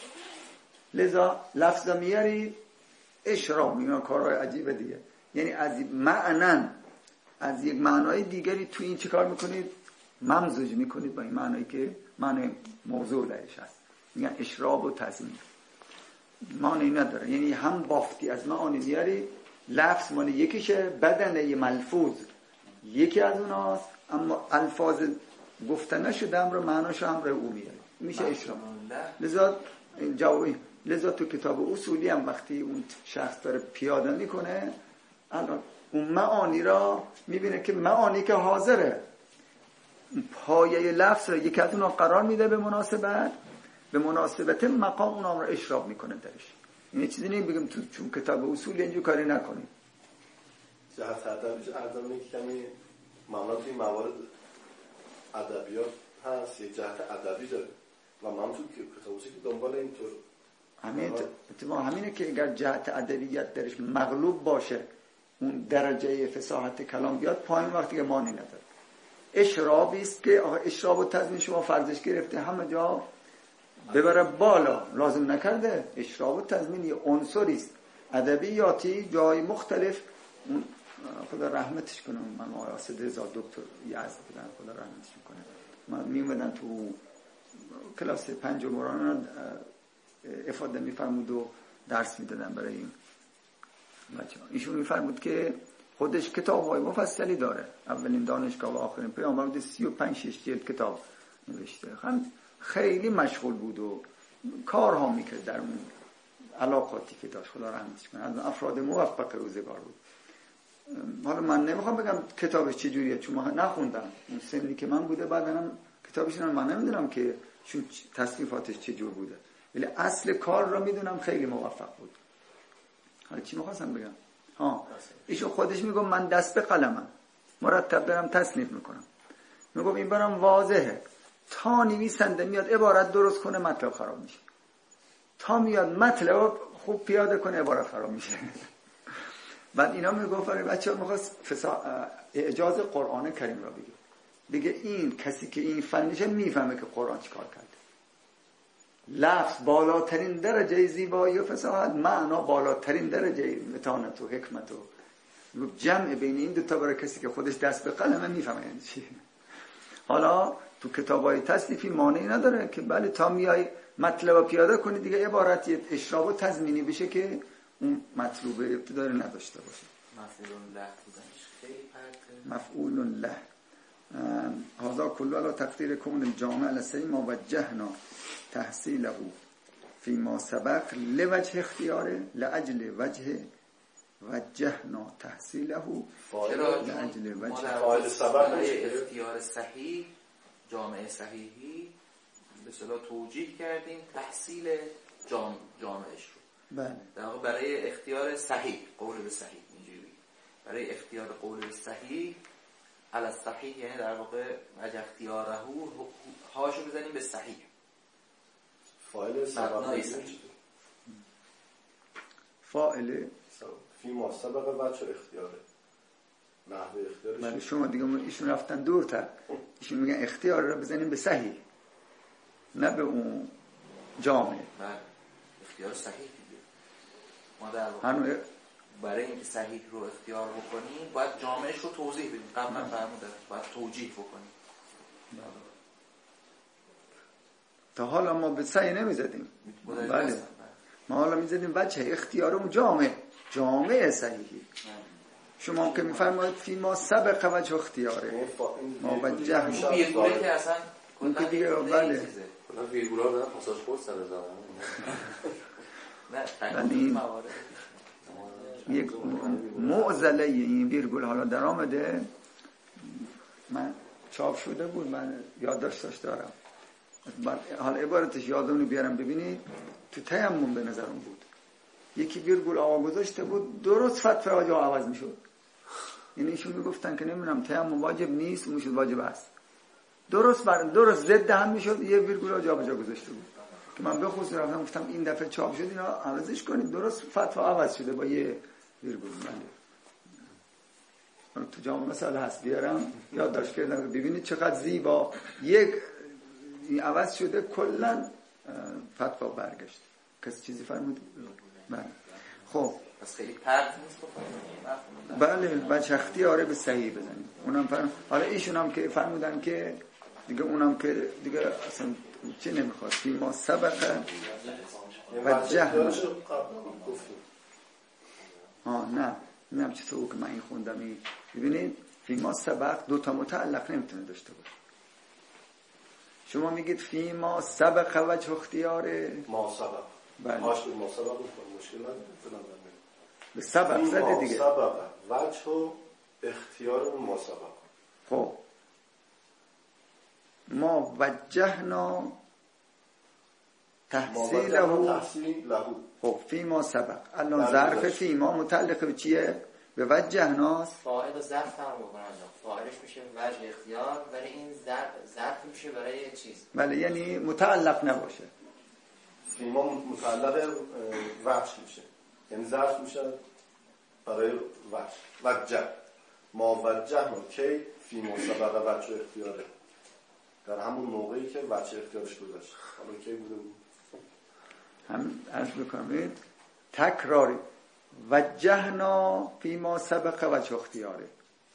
لذا لفظ را میارید اشراب، اینا کارهای عجیبه دیگه. یعنی از معنن از یک معنای دیگری تو این چه کار میکنید؟ ممزوج میکنید با این معنایی که معنی موضوع درش هست. میگن اشراب و تضمین. معنی نداره، یعنی هم بافتی از معانی میاری، لفظ معنی یکیشه، بدن یه ملفوظ یکی از اوناست، اما الفاظ گفته نشده هم رو معناش هم رو او میاری، میشه اشراب. لذا جوابی لذا تو کتاب اصولی هم وقتی اون شخص داره پیاده میکنه الان اون معانی را میبینه که معانی که حاضره پایه لفظ را یکی از اونها قرار میده به مناسبت به مناسبت مقام اونها را اشراب میکنه درش. این چیزی نمی بگم تو چون کتاب اصولی اینجور کاری نکنیم. جهت ادبیش ارزم که کمی معنا توی موارد ادبیات هست یه جهت ادبی داره و من تو کتاب اصولی که دنبال اینطور همین اتفاقا همینه که اگر جهت ادبیات درش مغلوب باشه اون درجه فصاحت کلام بیاد پایین وقتی که معنی نداره. اشرابی است که اشراب و تضمین شما فرضش گرفته همه جا ببره بالا، لازم نکرده. اشراب و تضمین یه عنصری است ادبیاتی جای مختلف. خدا رحمتش کنه، من آسد رضا دکتر یزد بودن، خدا رحمتش کنه، من میومدن تو کلاس پنج قرآن افاده میفرمود و درس میدادن برای این بچه ها. ایشون میفرمود که خودش کتاب های مفصلی داره، اولین دانشگاه و آخرین پیامبر بوده، سی و پنج شش جلد کتاب نوشته. خیلی مشغول بود و کارها میکرد در اون علاقاتی که داشت، خدا رحمتش کنه، از افراد موفق روزگار بود. حالا من نمیخوام بگم کتابش چجوریه چون من نخوندم، اون سنی که من بوده، بعدم کتابش رو من نمیدونم که چون تصنیفاتش چجور بوده، ولی اصل کار رو میدونم خیلی موفق بود. حالا چی میخواستم بگم؟ ها ایشون خودش میگم من دست به قلمم، مرتب دارم تصنیف میکنم. میگم این برام واضحه، تا نویسنده میاد عبارت درست کنه مطلب خراب میشه، تا میاد مطلب خوب پیاده کنه عبارت خراب میشه. بعد اینا میگفت برای بچه‌ها میخواست فسا... اعجاز قرآن کریم را بگه، بگه این کسی که این فنیشه میفهمه که قرآن چی کار کرده. لفظ بالاترین درجه زیبایی و فصاحت، معنا بالاترین درجه متانت و حکمت و جمع بین این دوتا برای کسی که خودش دست به قلمه میفهمه یعنی چی. حالا تو کتابای تصنیفی مانعی نداره که بله تا میای مطلب پیاده کنی دیگه عبارتی اشراب و تضمینی بشه که اون مطلوب ابتدایی نداشته باشه. مفعول له بودنش خیلی فرقه. مفعول له هذا كله على تقدير كون الجامع لسي ما وجهنا تحصيله فيما سبق لوجه اختياره لأجل وجه وجهنا تحصيله لأجل وجه سبق اختیار صحیح جامعه صحیحی به اصطلاح توجیه کردیم تحصیل جام جامعهش رو. بله. در واقع برای اختیار صحیح قول به صحیح اینجوری، برای اختیار قول به صحیح علی صحیح یعنی در واقع وجه اختیاره هاشو بزنیم به صحیح. فاعل سبق فاعل فی ما سبق وجه اختیاره نحوه اختیارش. بله شما دیگه ایشون رفتن دورتر، ایشون میگن اختیار رو بزنیم به صحیح نه به اون جامعه. بله اختیار صحیح دیگه. ما در واقع برای اینکه صحیح رو اختیار بکنیم باید جامعهش رو توضیح بدیم. قبلا فرمودم باید توجیه بکنیم. تا حالا ما به صحیح نمیزدیم. بله ما حالا میزدیم وجه اختیار اون جامعه جامعه صحیحی. شما که میفرمایید فی ما سبق وجه اختیاره ما وجه اون ویرگوله که اصلا اون که دیگه بله کلا ویرگوله رو دادن پاساژ خورد سر زمان. نه این یک معضله این ویرگول حالا در آمده، من چاپ شده بود من یادداشتش دارم، حالا عبارتش یادمونو بیارم ببینید. تو تیمم به نظرم بود یکی ویرگول آقا گذاشته بود درست فتوه جا عوض میشد، یعنی ایشون میگفتن که نمیدونم تیمم واجب نیست اون میشد واجب است، درست بر درست ضد هم میشد، یه ویرگول جا به جا گذاشته بود که من به خصوص رفتم گفتم این دفعه چاپ شد اینا عوضش کنید، درست فتوا عوض شده با یه ویرگول. تو جامعه مثال هست بیارم یادداشت کردم ببینید چقدر زیبا یک این عوض شده کلا فتوا برگشت. کسی چیزی فرمود؟ بله. خب پس خیلی پرت نیست. بله بچه اختیاره به صحیح بزنیم. اونم فرم حالا ایشون هم که فرمودن که دیگه اونم که دیگه اصلا چه نمیخواد فی ما سبق و جهل. آه نه نمیدونم چطور که من این خوندم این ببینید فی ما سبق دو تا متعلق نمیتونه داشته باشه. شما میگید فی ما سبق وجه اختیاره ما سبق بله هاش به ما سبق مشکل نداره به سبق زده دیگه سبق وجه و اختیار به ما سبق. خب ما وجهنا تحصیله خب فی ما سبق الان ظرف فی ما متعلق به چیه؟ به وجهناست. فاعل و ظرف فرق می‌کنه. فاعلش میشه وجه اختیار ولی این ظرف میشه برای چیز. بله یعنی متعلق نباشه. فی ما متعلق وجه میشه یعنی ظرف میشه برای وجه وجه ما وجه ما کی فی ما سبق وجه اختیاره در همون موقعی که وجه اختیارش گذاشت. حالا کی بوده بود؟ هم عرض بکنید تکراری وجهنا فی ما سبق وجه اختیاره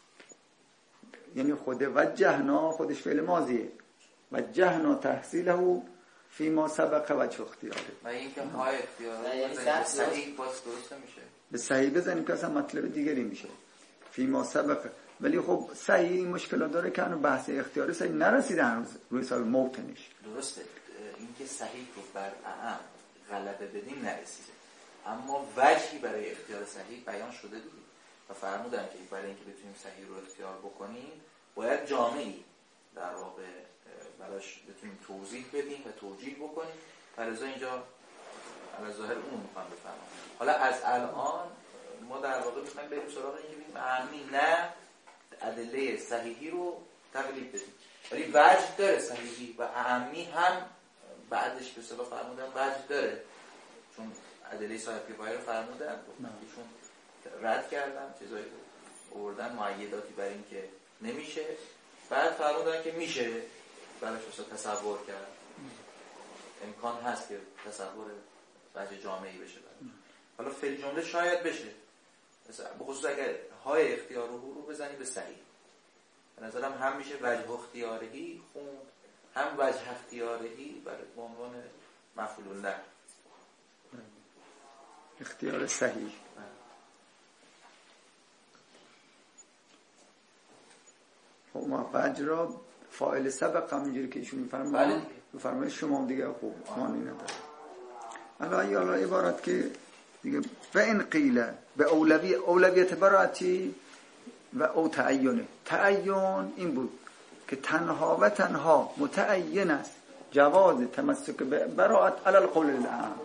یعنی خود وجهنا خودش فعل ماضیه وجهنا تحصیله فی ما سبق وجه اختیاره و این که های اختیاره صحیح باز درست میشه به صحیح بزنیم که اصلا مطلب دیگری میشه فی ما سبق. ولی خب صحیح این مشکلات داره که هنوز بحث اختیاری صحیح نرسیده هنوز روی سال موتنش. درسته این که صحیح رو بر اعم غلبه بدیم نرسیده اما وجهی برای اختیار صحیح بیان شده دیگه و فرمودن که برای اینکه بتونیم صحیح رو اختیار بکنیم باید جامعی در واقع براش بتونیم توضیح بدیم و توجیه بکنیم. فرضا اینجا علی ظاهر اون میخوام بفهمم. حالا از الان ما در واقع میخوایم بریم سراغ اینکه ببینیم اعمی نه ادله صحیحی رو تقلید بدیم ولی وجه داره صحیحی و اعمی هم بعدش به اصطلاح فرمودن وجه داره چون ادله صاحب کفایه رو فرمودن ایشون رد کردن چیزایی آوردن مؤیداتی بر این که نمیشه بعد فرمودن که میشه براش تصور کرد امکان هست که تصور وجه جامعی بشه برای. حالا فعل جمله شاید بشه به خصوص اگر های اختیار رو رو بزنی به صحیح به نظرم هم میشه وجه اختیارهی خوند هم وجه اختیارهی برای عنوان مفعول له اختیار صحیح. خب ما وجه را فاعل سبق هم اینجوری که ایشون میفرمایند بفرمایید شما دیگه خوب مانی نداره. حالا یا عبارت که دیگه و این قیله به اولوی اولویت براتی و او تعینه تعین این بود که تنها و تنها متعین است جواز تمسک براءت علی القول الاعم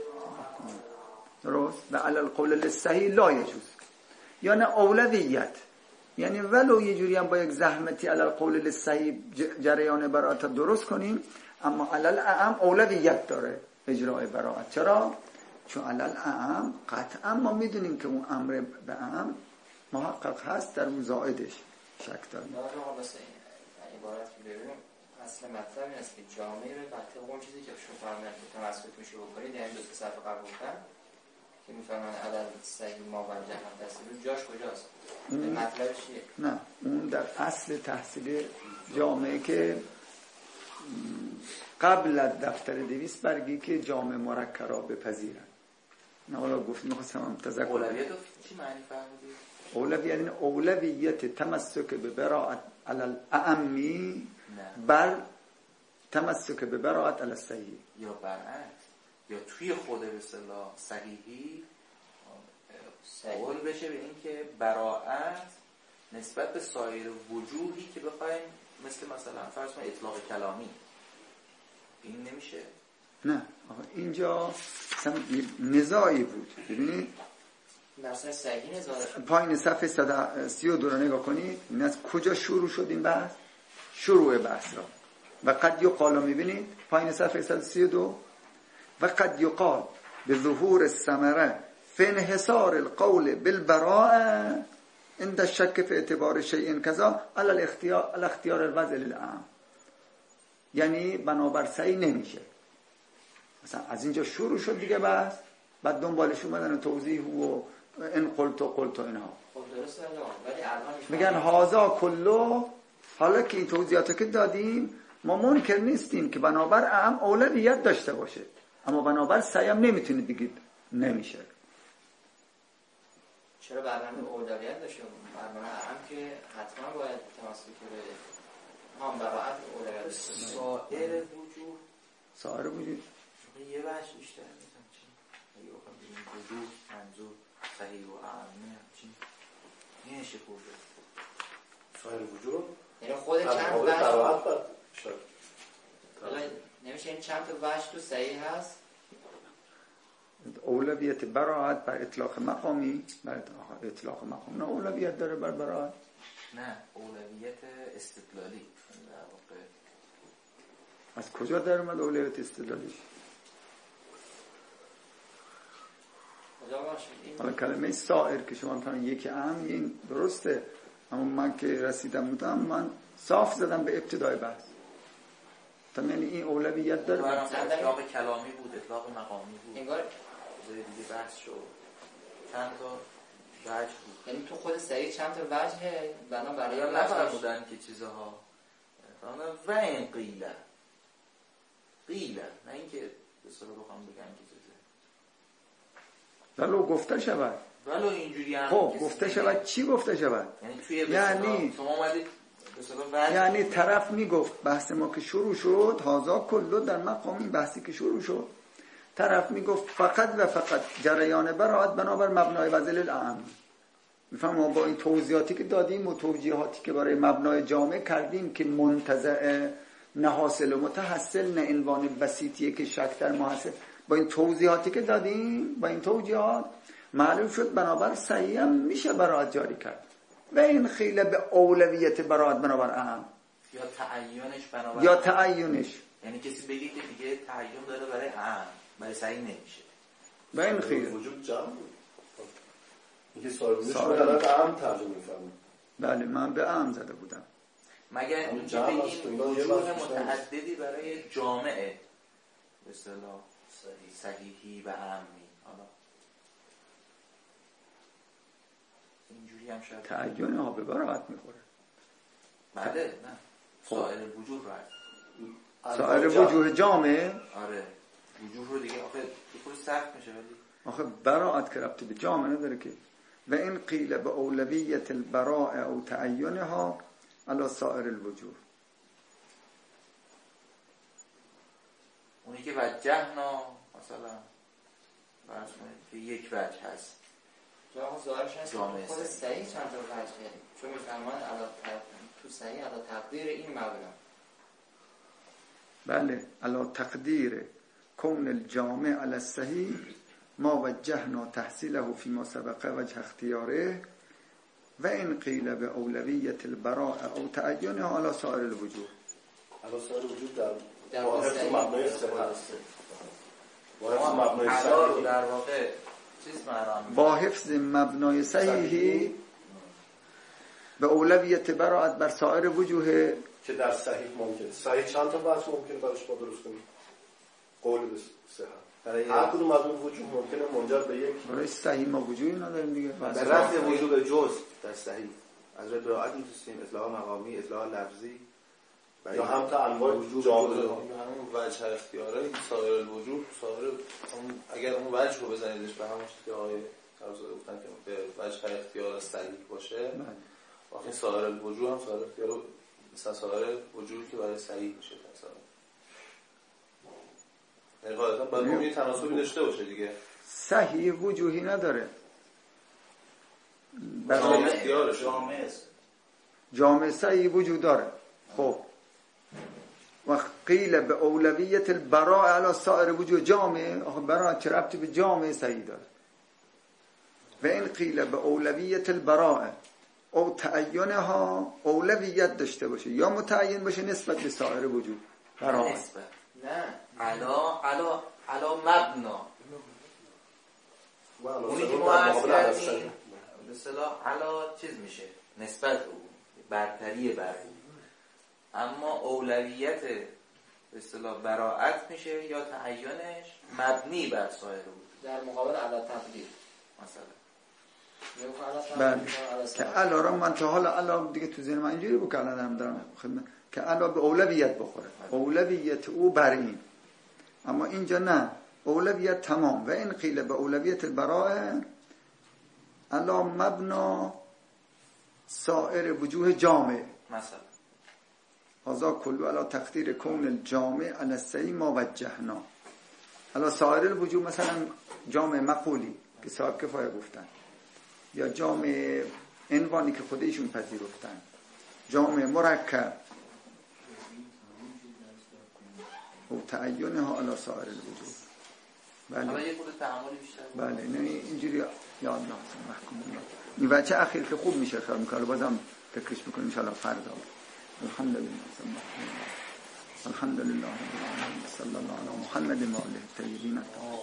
درست و علی القول الصحیح لا یجوز یعنی اولویت یعنی ولو یه جوری هم با یک زحمتی علی القول الصحیح جریان براءت درست کنیم اما علی الاعم اولویت داره اجرای براءت. چرا؟ چون علی الاعم قطعا ما میدونیم که اون امر به اعم محقق هست در مزاعدش شک داریم. آره واسه این عبارت که ببینیم اصل مطلب این است که جامعه به طبق اون چیزی که شما فرمودید که تمسک میشه بکنید یعنی دو سه صفحه قبل گفتن که میفرمان عدد صحیح ما و جهان تحصیل جاش کجاست؟ مطلبش چیه؟ نه اون در اصل تحصیل جامعه که قبل از دفتر دویست برگی که جامعه مرکب را بپذیرن. نه حالا گفتم می‌خواستم تذکر اولویت چی معنی فرمودید؟ اولویت یعنی اولویت تمسک به براءت علی الاعمی بر تمسک به براءت علی الصحیح یا برعکس یا توی خود به اصطلاح صحیحی قول بشه به این که براءت نسبت به سایر وجوهی که بخوایم مثل مثلا فرض کنید اطلاق کلامی این نمیشه. نه اینجا نزاعی بود ببینید مثلا صحیح نزاعی پایین صفحه صد و سی و دو رو نگاه کنید این از کجا شروع شد این بحث شروع بحث را و قد یقال میبینید پایین صفحه صد و سی و دو و قد یقال به ظهور الثمره فی انحصار القول بالبراءه عند الشك في اعتبار شیء کذا علی الاختیار الاختیار الوضع للعام. یعنی بنابر سعی نمیشه. مثلا از اینجا شروع شد دیگه بس، بعد دنبالش اومدن توضیح و این قلت و قلت و اینها. خب درسته ولی الان میگن هازا کلو، حالا که این توضیحاتو که دادیم ما منکر نیستیم که بنابر اعم اولویت داشته باشه، اما بنابر سعی هم نمیتونید بگید نمیشه. چرا برنامه اولویت داشته؟ برنامه اعم که حتما باید تماسک به هم براعت اولویت داشته. سائر وجوه سائر وجوه یه بحث بیشتر میزن چی؟ اگه بخوام بگیم وجوه منظور صحیح و اعمه چی؟ یه نشه کجا؟ سائر وجود یعنی خود چند وجه نمیشه این چند تا وجه تو صحیح هست؟ اولویت براعت بر اطلاق مقامی، بر اطلاق مقام نه اولویت داره بر براعت؟ نه اولویت استدلالی. از کجا در اومد اولویت استدلالی؟ حالا کلمه سائر که شما می‌فرمایید یک اهم این درسته، اما من که رسیدم بودم من صاف زدم به ابتدای بحث. تا یعنی این اولویت داره. اطلاق کلامی بود، اطلاق مقامی بود. انگار دیگه بحث شد. چند تا وجه بود. یعنی تو خود سعی چند تا وجهه بنا برای نفرمودن که چیزها فرمودن و این قیله قیله، نه اینکه به اصطلاح بخوام بگم که چیزه ولو گفته شود، ولو اینجوری هم خب گفته شود چی گفته شود؟ یعنی توی یعنی شما اومدید یعنی طرف میگفت بحث ما که شروع شد هازا کلو در مقام این بحثی که شروع شد، طرف میگفت فقط و فقط جریان براعت بنابر مبنای وزل الاعم. میفهم ما با این توضیحاتی که دادیم و توجیهاتی که برای مبنای جامع کردیم که منتزع نه حاصل و متحصل نه عنوان وسیطیه که شک در محصل، با این توضیحاتی که دادیم با این توجیهات معلوم شد بنابر صحیح هم میشه براعت جاری کرد و این خیلی به اولویت براعت بنابر اهم یا تعیینش بنابر یا تعیینش، یعنی کسی بگه که دیگه تعیین داره برای اهم برای صحیح نمیشه و این خیلی وجود جمع بود. اینکه صاحبش رو دارد اهم ترجمه می‌فهمه. بله من به اهم زده بودم. مگر اینکه بگیم وجود متعددی برای جامعه به اصطلاح صحیحی و اهمی، حالا اینجوری هم شاید تعیین ها به براعت میخوره. بله نه سائر وجود رو سائر وجوه جامعه، آره وجود رو دیگه آخه بخور سخت میشه ولی آخه براعت که ربطی به جامعه نداره که. و این قیل به اولویت البراء او تعینها علی سائر الوجوه، اونی که وجهنا مثلا فرض کنید که یک وجه هست جامعه ظاهرش هست خود صحیح چند تا وجهه، چون میفرمان تو صحیح علی تقدیر این مبنا، بله علی تقدیر کون الجامع علی الصحیح ما وجهنا تحصیله فيما سبق وجه اختیاره و این قیل به اولویت البراء او تعینها علی سائر الوجوه. علی سائر الوجوه در واحد مبنای صحت واحد مبنای صحیح در واقع چیز معنا با حفظ مبنای صحیحی به اولویت براعت بر سائر وجوه که در صحیح ممکنه. صحیح چند تا بحث ممکنه براش ما درست کنیم؟ قول به صحت برای هر کدوم از اون وجوه ممکنه منجر به یک برای صحیح ما وجودی نداریم دیگه. به رفع وجوب جزء در صحیح از روی براعت میتونیم اطلاق مقامی، اطلاق لفظی یا هم تا انواع وجود جامعه همون وجه اختیاره این سایر الوجوه سایر اگر اون وجه رو بزنیدش به همون چیزی که آقای سرزاده گفتن که به وجه اختیار صحیح باشه واقعا سایر الوجوه هم سایر اختیار مثلا سایر وجوهی که برای صحیح میشه مثلا یعنی غالبا باید اون یه تناسبی داشته باشه دیگه. صحیح وجوهی نداره جامعه اختیارش جامعه جامعه صحیح وجود داره. خب و قیل به اولویت البراء علی سائر وجوه جامعه، آخه براء چه ربطی به جامعه صحیح داره؟ و این قیل به اولویت البراء او تعینها اولویت داشته باشه یا متعین باشه نسبت به سائر وجوه براء نسبت نه علا علا علا مبنا اونی که ما عرض کردیم اصطلاح علا چیز میشه نسبت به اون برتری بر اون، اما اولویت به اصطلاح براعت میشه یا تعینش مبنی بر سایر بود در مقابل عدد تقدیر مثلا. بله که علا را من تا حالا علا دیگه تو ذهن من اینجوری بود که الان دارم خدمت که علا به اولویت بخوره، اولویت او بر این، اما اینجا نه، اولویت تمام. و این قیل به اولویت البراء علا مبنا سائر وجوه جامع مثلا هذا کلو علا تقدیر کون الجامع علی الصحیح ما وجهنا علا سائر الوجوه، مثلا جامع مقولی که صاحب کفایه گفتن، یا جامع عنوانی که خودشون پذیرفتن، جامع مرکب و تعینها علی سائر الوجوه. بله حالا یه خود تعاملی بیشتر بله نه اینجوری یا الله محکوم الله. این بچه اخیر که خوب میشه خیال میکنه، بازم فکرش میکنیم ان شاء الله فردا. الحمدلله الحمدلله رب العالمین صلی الله علی محمد و آله الطیبین الطاهرین.